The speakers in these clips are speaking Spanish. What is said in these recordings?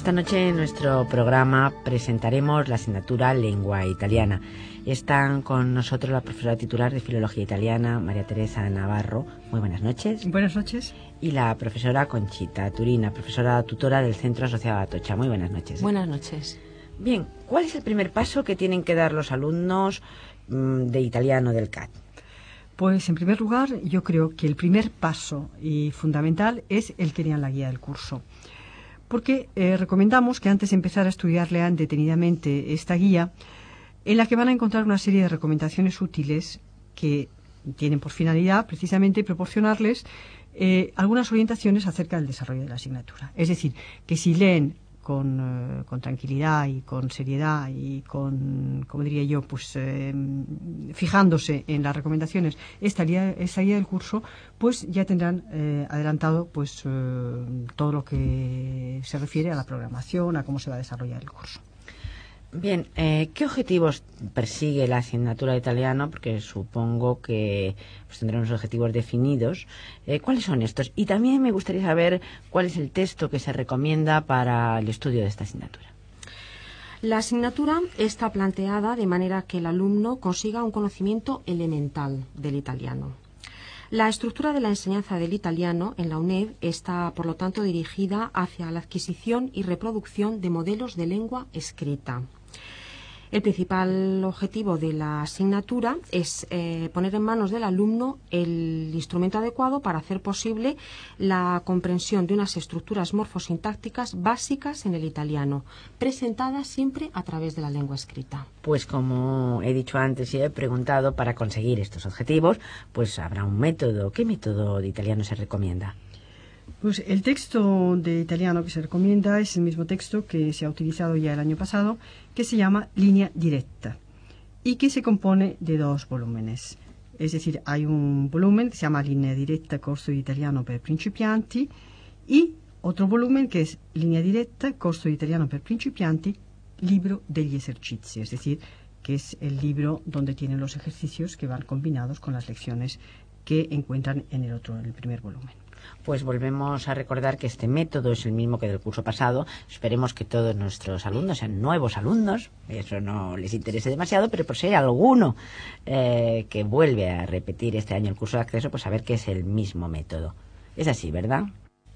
Esta noche en nuestro programa presentaremos la asignatura Lengua Italiana. Están con nosotros la profesora titular de Filología Italiana, María Teresa Navarro. Muy buenas noches. Buenas noches. Y la profesora Conchita Turina, profesora tutora del Centro Asociado Atocha. Muy buenas noches. Buenas noches. Bien, ¿cuál es el primer paso que tienen que dar los alumnos de italiano del CAT? Pues en primer lugar, yo creo que el primer paso y fundamental es el que lean la guía del curso. Porque recomendamos que antes de empezar a estudiar lean detenidamente esta guía, en la que van a encontrar una serie de recomendaciones útiles que tienen por finalidad precisamente proporcionarles algunas orientaciones acerca del desarrollo de la asignatura. Es decir, que si leen con tranquilidad y con seriedad y con, como diría yo, pues fijándose en las recomendaciones esta guía del curso, pues ya tendrán adelantado pues todo lo que se refiere a la programación, a cómo se va a desarrollar el curso. Bien, ¿qué objetivos persigue la asignatura de italiano? Porque supongo que pues, tendrán unos objetivos definidos. ¿Cuáles son estos? Y también me gustaría saber cuál es el texto que se recomienda para el estudio de esta asignatura. La asignatura está planteada de manera que el alumno consiga un conocimiento elemental del italiano. La estructura de la enseñanza del italiano en la UNED está, por lo tanto, dirigida hacia la adquisición y reproducción de modelos de lengua escrita. El principal objetivo de la asignatura es poner en manos del alumno el instrumento adecuado para hacer posible la comprensión de unas estructuras morfosintácticas básicas en el italiano, presentadas siempre a través de la lengua escrita. Pues como he dicho antes y he preguntado, para conseguir estos objetivos, pues habrá un método. ¿Qué método de italiano se recomienda? Pues el texto de italiano que se recomienda es el mismo texto que se ha utilizado ya el año pasado, que se llama Linea Diretta y que se compone de dos volúmenes. Es decir, hay un volumen que se llama Linea Diretta, Corso di Italiano per Principianti, y otro volumen que es Linea Diretta, Corso di Italiano per Principianti, Libro degli Esercizi, es decir, que es el libro donde tienen los ejercicios que van combinados con las lecciones que encuentran en el primer volumen. Pues volvemos a recordar que este método es el mismo que del curso pasado. Esperemos que todos nuestros alumnos sean nuevos alumnos. Eso no les interese demasiado, pero por si hay alguno que vuelve a repetir este año el curso de acceso, pues saber que es el mismo método. Es así, ¿verdad?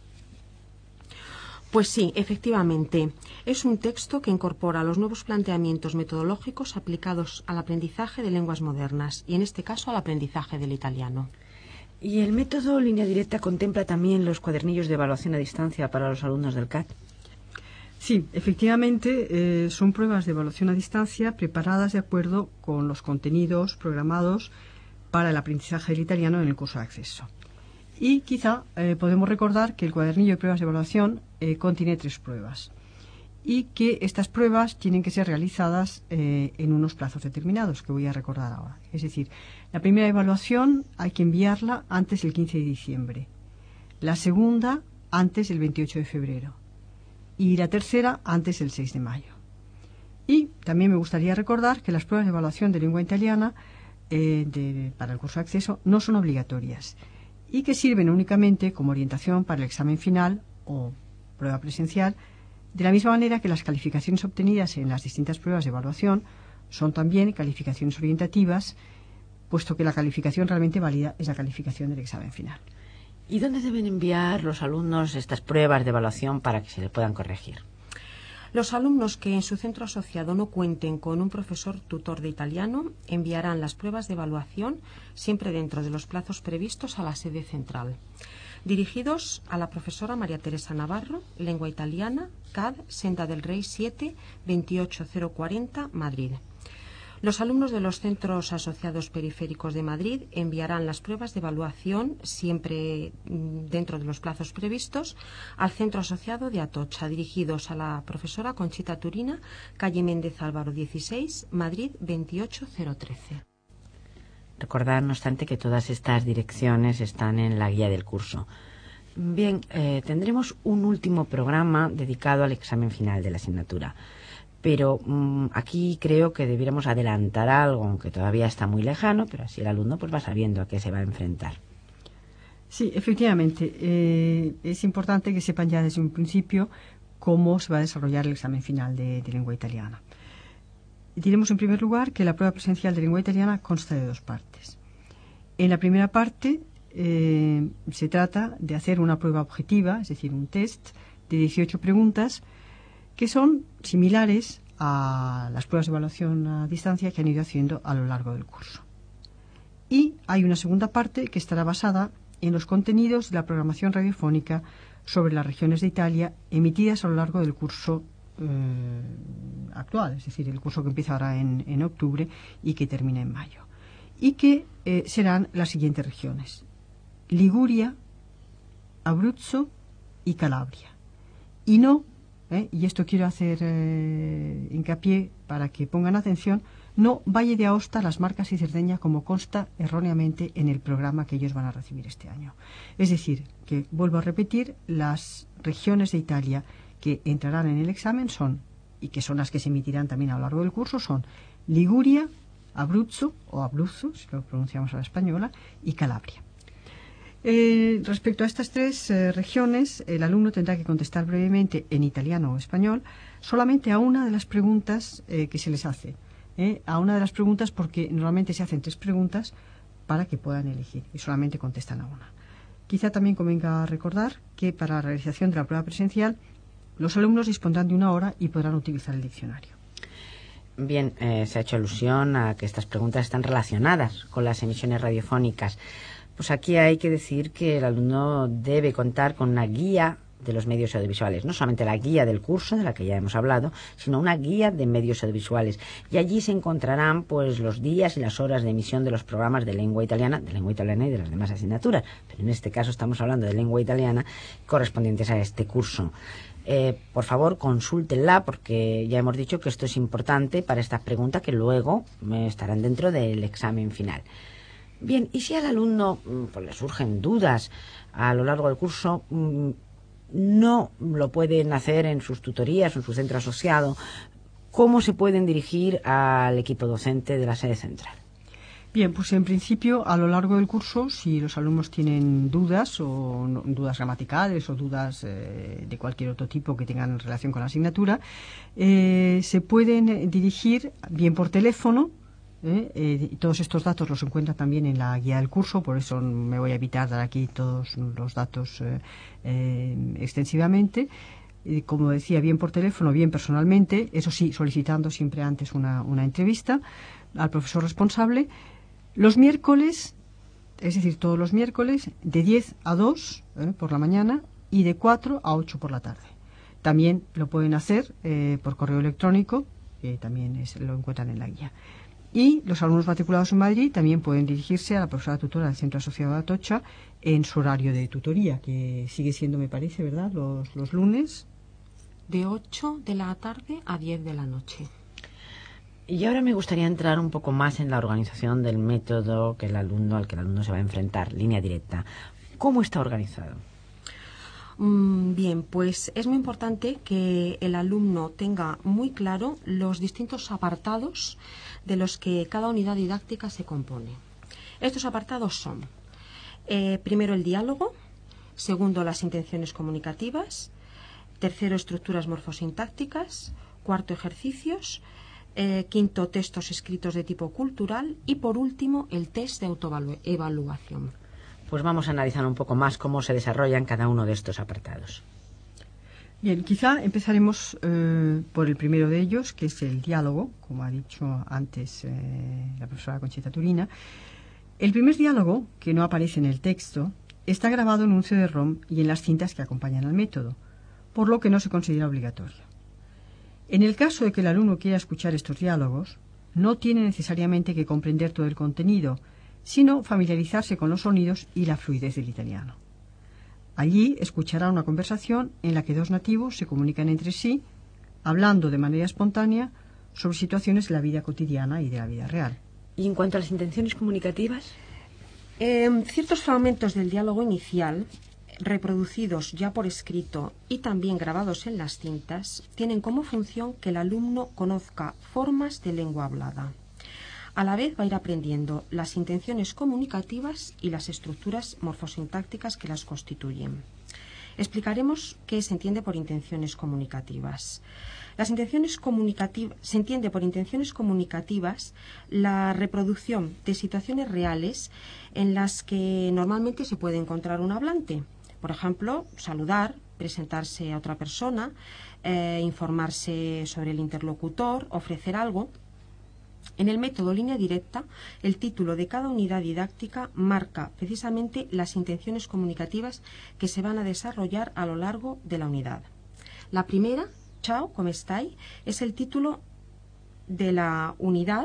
Pues sí, efectivamente. Es un texto que incorpora los nuevos planteamientos metodológicos aplicados al aprendizaje de lenguas modernas y, en este caso, al aprendizaje del italiano. ¿Y el método Línea Directa contempla también los cuadernillos de evaluación a distancia para los alumnos del CAT? Sí, efectivamente, son pruebas de evaluación a distancia preparadas de acuerdo con los contenidos programados para el aprendizaje del italiano en el curso de acceso. Y quizá podemos recordar que el cuadernillo de pruebas de evaluación contiene 3 pruebas y que estas pruebas tienen que ser realizadas en unos plazos determinados, que voy a recordar ahora. Es decir, la primera evaluación hay que enviarla antes del 15 de diciembre, la segunda antes del 28 de febrero y la tercera antes del 6 de mayo. Y también me gustaría recordar que las pruebas de evaluación de lengua italiana para el curso de acceso no son obligatorias y que sirven únicamente como orientación para el examen final o prueba presencial, de la misma manera que las calificaciones obtenidas en las distintas pruebas de evaluación son también calificaciones orientativas, puesto que la calificación realmente válida es la calificación del examen final. ¿Y dónde deben enviar los alumnos estas pruebas de evaluación para que se les puedan corregir? Los alumnos que en su centro asociado no cuenten con un profesor tutor de italiano enviarán las pruebas de evaluación siempre dentro de los plazos previstos a la sede central, dirigidos a la profesora María Teresa Navarro, Lengua Italiana, CAD, Senda del Rey 7, 28040, Madrid. Los alumnos de los centros asociados periféricos de Madrid enviarán las pruebas de evaluación, siempre dentro de los plazos previstos, al centro asociado de Atocha, dirigidos a la profesora Conchita Turina, calle Méndez Álvaro 16, Madrid 28013. Recordad, no obstante, que todas estas direcciones están en la guía del curso. Bien, tendremos un último programa dedicado al examen final de la asignatura. Pero aquí creo que debiéramos adelantar algo, aunque todavía está muy lejano, pero así el alumno pues va sabiendo a qué se va a enfrentar. Sí, efectivamente. Es importante que sepan ya desde un principio cómo se va a desarrollar el examen final de lengua italiana. Diremos en primer lugar que la prueba presencial de lengua italiana consta de 2 partes. En la primera parte se trata de hacer una prueba objetiva, es decir, un test de 18 preguntas que son similares a las pruebas de evaluación a distancia que han ido haciendo a lo largo del curso. Y hay una segunda parte que estará basada en los contenidos de la programación radiofónica sobre las regiones de Italia emitidas a lo largo del curso actual, es decir, el curso que empieza ahora en octubre y que termina en mayo. Y que serán las siguientes regiones: Liguria, Abruzzo y Calabria. Y no, y esto quiero hacer hincapié para que pongan atención, no Valle de Aosta, Las Marcas y Cerdeña, como consta erróneamente en el programa que ellos van a recibir este año. Es decir, que vuelvo a repetir, las regiones de Italia que entrarán en el examen son, y que son las que se emitirán también a lo largo del curso, son Liguria, Abruzzo, o Abruzzo, si lo pronunciamos a la española, y Calabria. Respecto a estas 3 regiones, el alumno tendrá que contestar brevemente en italiano o español solamente a una de las preguntas que se les hace. A una de las preguntas, porque normalmente se hacen 3 preguntas para que puedan elegir y solamente contestan a una. Quizá también convenga recordar que para la realización de la prueba presencial los alumnos dispondrán de 1 hora y podrán utilizar el diccionario. Bien, se ha hecho alusión a que estas preguntas están relacionadas con las emisiones radiofónicas. Pues aquí hay que decir que el alumno debe contar con una guía de los medios audiovisuales, no solamente la guía del curso, de la que ya hemos hablado, sino una guía de medios audiovisuales. Y allí se encontrarán pues los días y las horas de emisión de los programas de lengua italiana y de las demás asignaturas. Pero en este caso estamos hablando de lengua italiana correspondientes a este curso. Por favor, consúltenla, porque ya hemos dicho que esto es importante para estas preguntas que luego estarán dentro del examen final. Bien, y si al alumno pues, le surgen dudas a lo largo del curso, no lo pueden hacer en sus tutorías o en su centro asociado, ¿cómo se pueden dirigir al equipo docente de la sede central? Bien, pues en principio, a lo largo del curso, si los alumnos tienen dudas, o dudas gramaticales o dudas de cualquier otro tipo que tengan relación con la asignatura, se pueden dirigir bien por teléfono. Todos estos datos los encuentran también en la guía del curso, por eso me voy a evitar dar aquí todos los datos extensivamente. Como decía, bien por teléfono, bien personalmente, eso sí, solicitando siempre antes una entrevista al profesor responsable. Los miércoles, es decir, todos los miércoles, de 10 a 2 por la mañana y de 4 a 8 por la tarde. También lo pueden hacer por correo electrónico, que también lo encuentran en la guía. Y los alumnos matriculados en Madrid también pueden dirigirse a la profesora tutora del Centro Asociado de Atocha en su horario de tutoría, que sigue siendo, me parece, ¿verdad?, los lunes. De 8 de la tarde a 10 de la noche. Y ahora me gustaría entrar un poco más en la organización del método al que el alumno se va a enfrentar, línea directa. ¿Cómo está organizado? Bien, pues es muy importante que el alumno tenga muy claro los distintos apartados de los que cada unidad didáctica se compone. Estos apartados son, primero, el diálogo; segundo, las intenciones comunicativas; tercero, estructuras morfosintácticas; cuarto, ejercicios; quinto, textos escritos de tipo cultural; y por último, el test de autoevaluación. Pues vamos a analizar un poco más cómo se desarrollan cada uno de estos apartados. Bien, quizá empezaremos por el primero de ellos, que es el diálogo, como ha dicho antes la profesora Conchita Turina. El primer diálogo, que no aparece en el texto, está grabado en un CD-ROM y en las cintas que acompañan al método, por lo que no se considera obligatorio. En el caso de que el alumno quiera escuchar estos diálogos, no tiene necesariamente que comprender todo el contenido, sino familiarizarse con los sonidos y la fluidez del italiano. Allí escuchará una conversación en la que 2 nativos se comunican entre sí, hablando de manera espontánea sobre situaciones de la vida cotidiana y de la vida real. ¿Y en cuanto a las intenciones comunicativas? Ciertos fragmentos del diálogo inicial, reproducidos ya por escrito y también grabados en las cintas, tienen como función que el alumno conozca formas de lengua hablada. A la vez va a ir aprendiendo las intenciones comunicativas y las estructuras morfosintácticas que las constituyen. Explicaremos qué se entiende por intenciones comunicativas. Se entiende por intenciones comunicativas la reproducción de situaciones reales en las que normalmente se puede encontrar un hablante. Por ejemplo, saludar, presentarse a otra persona, informarse sobre el interlocutor, ofrecer algo. En el método línea directa, el título de cada unidad didáctica marca precisamente las intenciones comunicativas que se van a desarrollar a lo largo de la unidad. La primera, Ciao, ¿cómo estáis?, es el título de la unidad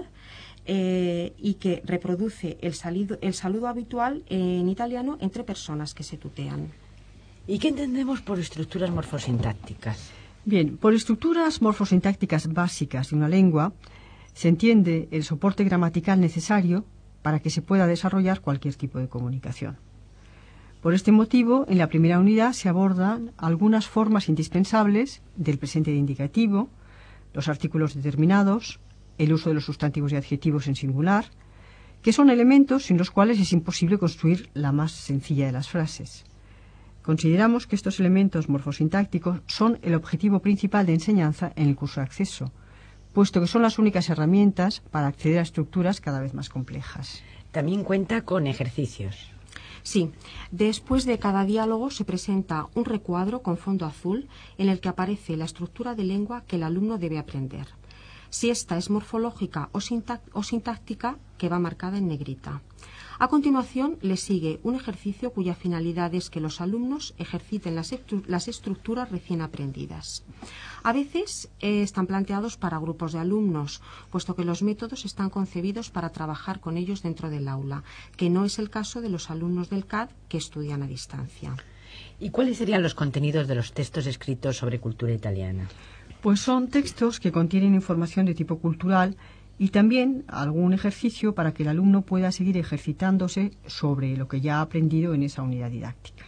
y que reproduce el saludo habitual en italiano entre personas que se tutean. ¿Y qué entendemos por estructuras morfosintácticas? Bien, por estructuras morfosintácticas básicas de una lengua se entiende el soporte gramatical necesario para que se pueda desarrollar cualquier tipo de comunicación. Por este motivo, en la primera unidad se abordan algunas formas indispensables del presente de indicativo, los artículos determinados, el uso de los sustantivos y adjetivos en singular, que son elementos sin los cuales es imposible construir la más sencilla de las frases. Consideramos que estos elementos morfosintácticos son el objetivo principal de enseñanza en el curso de acceso, puesto que son las únicas herramientas para acceder a estructuras cada vez más complejas. También cuenta con ejercicios. Sí, después de cada diálogo se presenta un recuadro con fondo azul en el que aparece la estructura de lengua que el alumno debe aprender. Si esta es morfológica o sintáctica, que va marcada en negrita. A continuación le sigue un ejercicio cuya finalidad es que los alumnos ejerciten las estructuras recién aprendidas. A veces están planteados para grupos de alumnos, puesto que los métodos están concebidos para trabajar con ellos dentro del aula, que no es el caso de los alumnos del CAD que estudian a distancia. ¿Y cuáles serían los contenidos de los textos escritos sobre cultura italiana? Pues son textos que contienen información de tipo cultural y también algún ejercicio para que el alumno pueda seguir ejercitándose sobre lo que ya ha aprendido en esa unidad didáctica.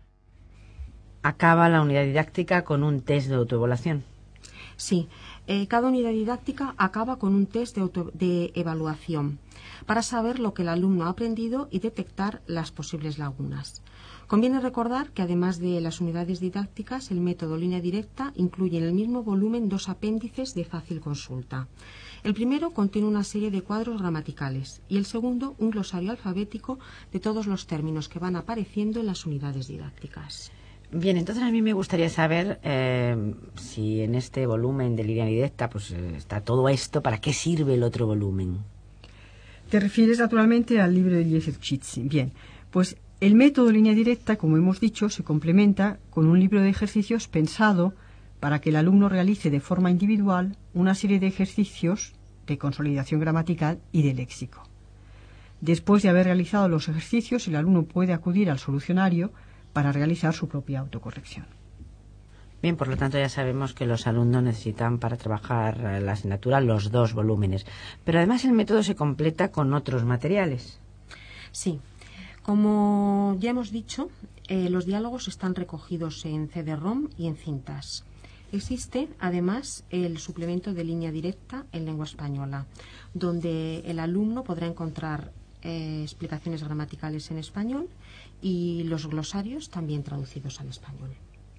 Acaba la unidad didáctica con un test de autoevaluación. Sí, cada unidad didáctica acaba con un test de evaluación para saber lo que el alumno ha aprendido y detectar las posibles lagunas. Conviene recordar que además de las unidades didácticas, el método línea directa incluye en el mismo volumen dos apéndices de fácil consulta. El primero contiene una serie de cuadros gramaticales y el segundo un glosario alfabético de todos los términos que van apareciendo en las unidades didácticas. Bien, entonces a mí me gustaría saber si en este volumen de línea directa pues está todo esto, ¿para qué sirve el otro volumen? Te refieres naturalmente al libro de esercizi. Bien, pues el método línea directa, como hemos dicho, se complementa con un libro de ejercicios pensado para que el alumno realice de forma individual una serie de ejercicios de consolidación gramatical y de léxico. Después de haber realizado los ejercicios, el alumno puede acudir al solucionario para realizar su propia autocorrección. Bien, por lo tanto ya sabemos que los alumnos necesitan para trabajar la asignatura los dos volúmenes, pero además el método se completa con otros materiales. Sí, como ya hemos dicho, los diálogos están recogidos en CD-ROM y en cintas. Existe, además, el suplemento de línea directa en lengua española, donde el alumno podrá encontrar explicaciones gramaticales en español y los glosarios también traducidos al español.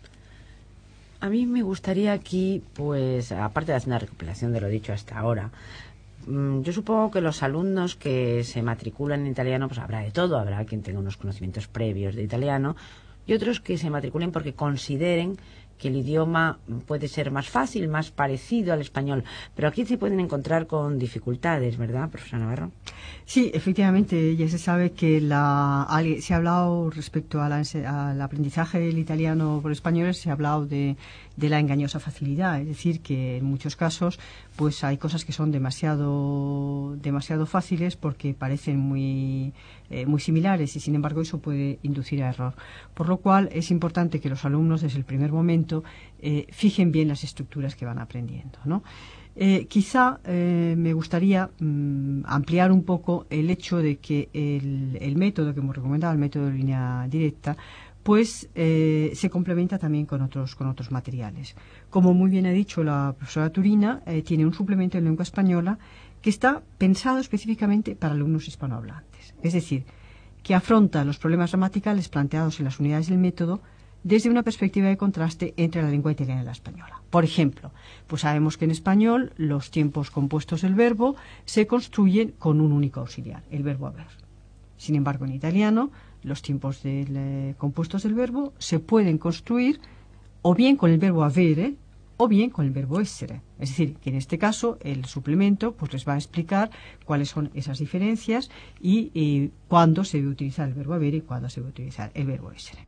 A mí me gustaría aquí, pues, aparte de hacer una recopilación de lo dicho hasta ahora, yo supongo que los alumnos que se matriculan en italiano, pues habrá de todo, habrá quien tenga unos conocimientos previos de italiano y otros que se matriculen porque consideren que el idioma puede ser más fácil, más parecido al español, pero aquí se pueden encontrar con dificultades, ¿verdad, profesora Navarro? Sí, efectivamente, ya se sabe que se ha hablado respecto al aprendizaje del italiano por españoles, se ha hablado de la engañosa facilidad, es decir, que en muchos casos pues hay cosas que son demasiado fáciles porque parecen muy similares y sin embargo eso puede inducir a error. Por lo cual es importante que los alumnos desde el primer momento fijen bien las estructuras que van aprendiendo, ¿no? Quizá me gustaría ampliar un poco el hecho de que el método que hemos recomendado, el método de línea directa, pues se complementa también con otros materiales. Como muy bien ha dicho la profesora Turina, tiene un suplemento en lengua española que está pensado específicamente para alumnos hispanohablantes. Es decir, que afronta los problemas gramaticales planteados en las unidades del método desde una perspectiva de contraste entre la lengua italiana y la española. Por ejemplo, pues sabemos que en español los tiempos compuestos del verbo se construyen con un único auxiliar, el verbo haber. Sin embargo, en italiano, los tiempos compuestos del verbo se pueden construir o bien con el verbo avere o bien con el verbo essere. Es decir, que en este caso el suplemento pues les va a explicar cuáles son esas diferencias y cuándo se debe utilizar el verbo avere y cuándo se debe utilizar el verbo essere.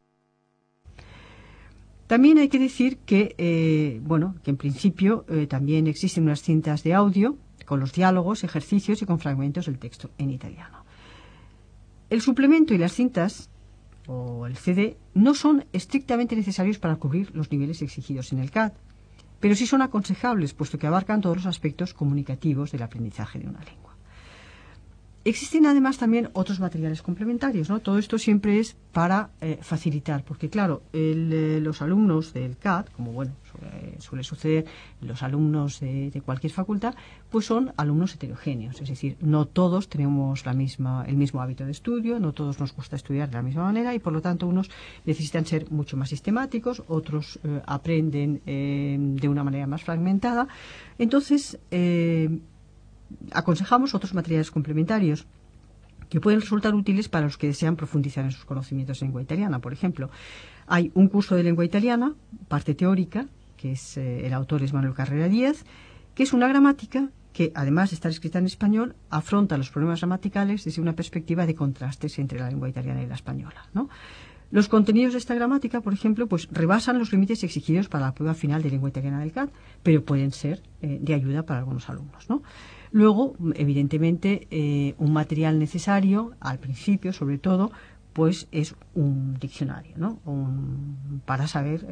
También hay que decir que, que en principio también existen unas cintas de audio con los diálogos, ejercicios y con fragmentos del texto en italiano. El suplemento y las cintas o el CD no son estrictamente necesarios para cubrir los niveles exigidos en el CAT, pero sí son aconsejables, puesto que abarcan todos los aspectos comunicativos del aprendizaje de una lengua. Existen además también otros materiales complementarios, ¿no? Todo esto siempre es para facilitar, porque claro, los alumnos del CAT, como suele suceder, los alumnos de cualquier facultad, pues son alumnos heterogéneos, es decir, no todos tenemos el mismo hábito de estudio, no todos nos gusta estudiar de la misma manera y por lo tanto unos necesitan ser mucho más sistemáticos, otros aprenden de una manera más fragmentada. Entonces, aconsejamos otros materiales complementarios que pueden resultar útiles para los que desean profundizar en sus conocimientos en lengua italiana. Por ejemplo, hay un curso de lengua italiana, parte teórica, que es el autor es Manuel Carrera Díaz, que es una gramática que, además de estar escrita en español, afronta los problemas gramaticales desde una perspectiva de contrastes entre la lengua italiana y la española, ¿no? Los contenidos de esta gramática, por ejemplo, pues rebasan los límites exigidos para la prueba final de lengua italiana del CAT, pero pueden ser de ayuda para algunos alumnos, ¿no? Luego, evidentemente, un material necesario, al principio, sobre todo, pues es un diccionario, ¿no? Para saber,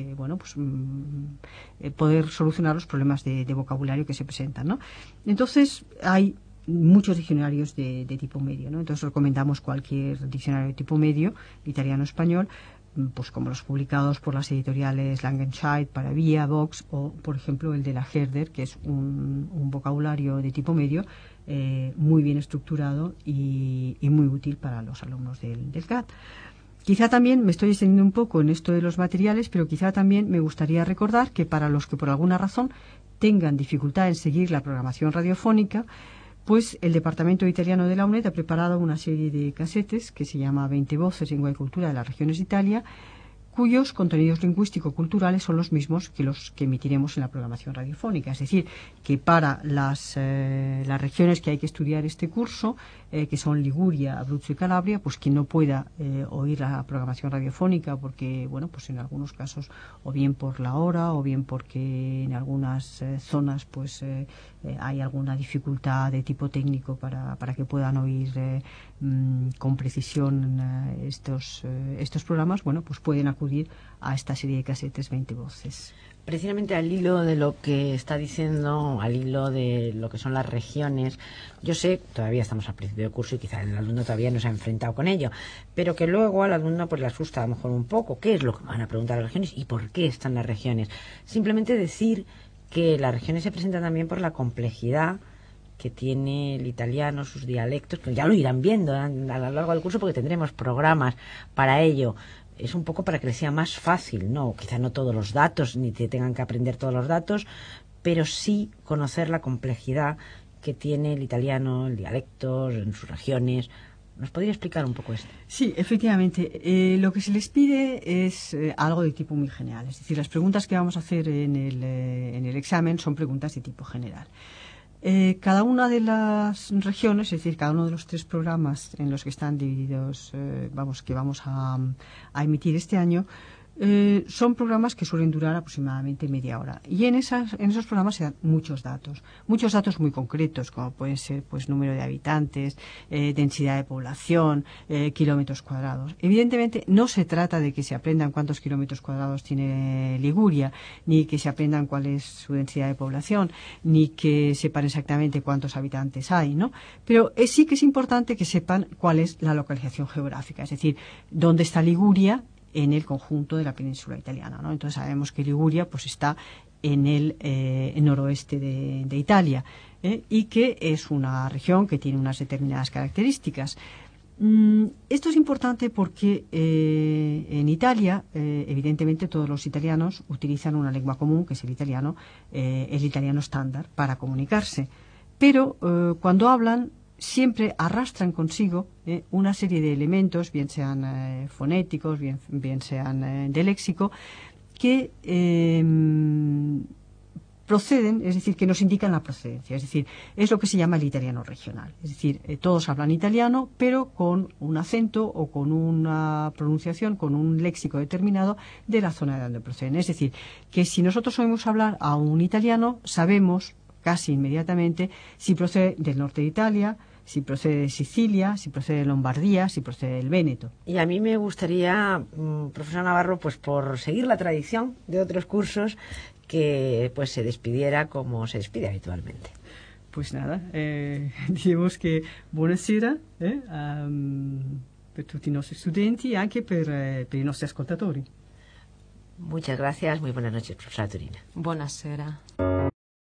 poder solucionar los problemas de vocabulario que se presentan, ¿no? Entonces, hay muchos diccionarios de tipo medio, ¿no? Entonces recomendamos cualquier diccionario de tipo medio, italiano-español, pues como los publicados por las editoriales Langenscheidt, Paravia, Vox o, por ejemplo, el de la Herder, que es un vocabulario de tipo medio muy bien estructurado y muy útil para los alumnos del CAT. Quizá también me estoy extendiendo un poco en esto de los materiales, pero quizá también me gustaría recordar que para los que por alguna razón tengan dificultad en seguir la programación radiofónica, pues el Departamento Italiano de la UNED ha preparado una serie de casetes que se llama 20 voces, lengua y cultura de las regiones de Italia, cuyos contenidos lingüístico-culturales son los mismos que los que emitiremos en la programación radiofónica. Es decir, que para las regiones que hay que estudiar este curso, que son Liguria, Abruzzo y Calabria, pues quien no pueda oír la programación radiofónica, porque, bueno, pues en algunos casos, o bien por la hora, o bien porque en algunas zonas, pues hay alguna dificultad de tipo técnico para que puedan oír con precisión estos programas, bueno, pues pueden acudir a esta serie de casetes 20 voces. Precisamente al hilo de lo que está diciendo, al hilo de lo que son las regiones, yo sé, todavía estamos al principio del curso y quizá el alumno todavía no se ha enfrentado con ello, pero que luego al alumno pues le asusta a lo mejor un poco, ¿qué es lo que van a preguntar las regiones y por qué están las regiones? Simplemente decir que las regiones se presentan también por la complejidad que tiene el italiano, sus dialectos, que ya lo irán viendo a lo largo del curso porque tendremos programas para ello. Es un poco para que les sea más fácil, ¿no? Quizá no todos los datos, ni te tengan que aprender todos los datos, pero sí conocer la complejidad que tiene el italiano, el dialecto, en sus regiones. ¿Nos podría explicar un poco esto? Sí, efectivamente. Lo que se les pide es algo de tipo muy general. Es decir, las preguntas que vamos a hacer en el examen son preguntas de tipo general. Cada una de las regiones, es decir, cada uno de los 3 programas en los que están divididos, que vamos a emitir este año, son programas que suelen durar aproximadamente media hora. Y en esos programas se dan muchos datos muy concretos, como pueden ser pues número de habitantes, densidad de población, kilómetros cuadrados. Evidentemente no se trata de que se aprendan cuántos kilómetros cuadrados tiene Liguria, ni que se aprendan cuál es su densidad de población, ni que sepan exactamente cuántos habitantes hay, ¿no? Pero sí que es importante que sepan cuál es la localización geográfica, es decir, dónde está Liguria en el conjunto de la península italiana, ¿no? Entonces sabemos que Liguria pues está en el noroeste de Italia y que es una región que tiene unas determinadas características. Esto es importante porque en Italia, evidentemente, todos los italianos utilizan una lengua común, que es el italiano estándar, para comunicarse. Pero cuando hablan, siempre arrastran consigo una serie de elementos, bien sean fonéticos, bien sean de léxico, que proceden, es decir, que nos indican la procedencia. Es decir, es lo que se llama el italiano regional. Es decir, todos hablan italiano, pero con un acento o con una pronunciación, con un léxico determinado de la zona de donde proceden. Es decir, que si nosotros oímos hablar a un italiano, sabemos casi inmediatamente si procede del norte de Italia, si procede de Sicilia, si procede de Lombardía, si procede del Véneto. Y a mí me gustaría, profesor Navarro, pues por seguir la tradición de otros cursos, que pues se despidiera como se despide habitualmente. Pues nada, diremos que buonasera per tutti i nostri studenti e anche per i nostri ascoltatori. Muchas gracias, muy buenas noches, profesora Turina. Buonasera.